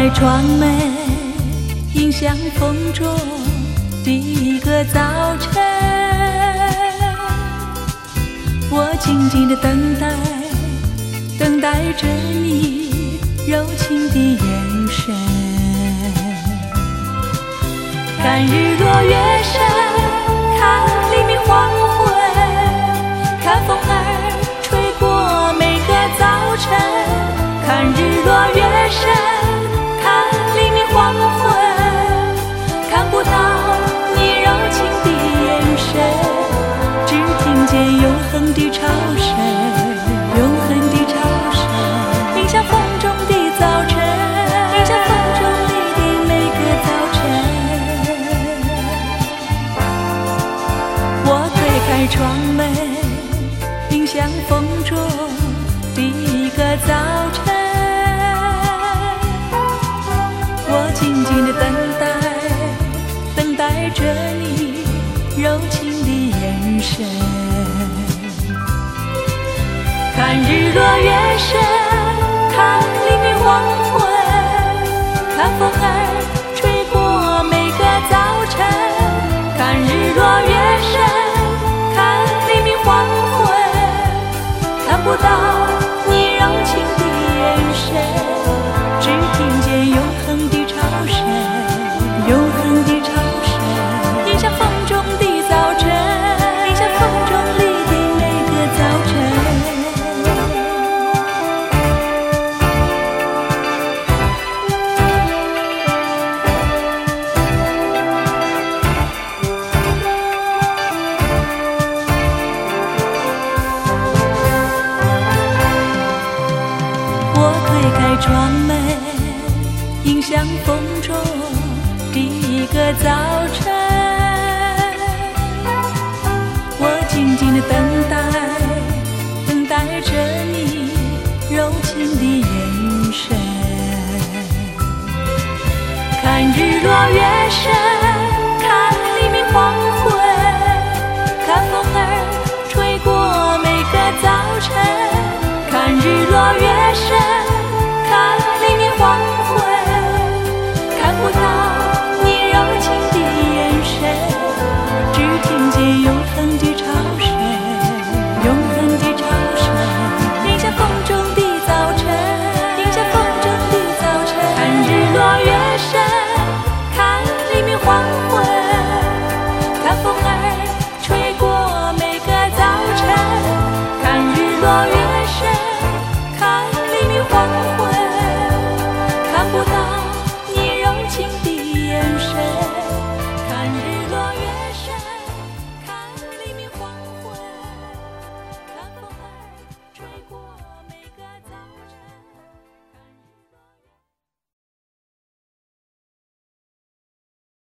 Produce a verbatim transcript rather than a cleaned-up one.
开窗门，迎向风中第一个早晨。我静静的等待，等待着你柔情的眼神。看日落月升，看黎明黄昏，看风儿吹过每个早晨。看日落月升，看黎明黄昏，看不到你柔情的眼神，只听见永恒的潮声，永恒的潮声，迎向风中的早晨，迎向风中里的每个早晨。我推开窗门，迎向风中第一个早晨。我静静的等待，等待着你柔情的眼神。看日落月升，看黎明黄昏，看风儿吹过每个早晨。看日落月升，看黎明黄昏，看不到你柔情的眼神，只听见永恒的潮声，永恒的潮声，迎向风中的早晨，迎向风中里的每个早晨。我推开窗门，迎向风中第一个早晨。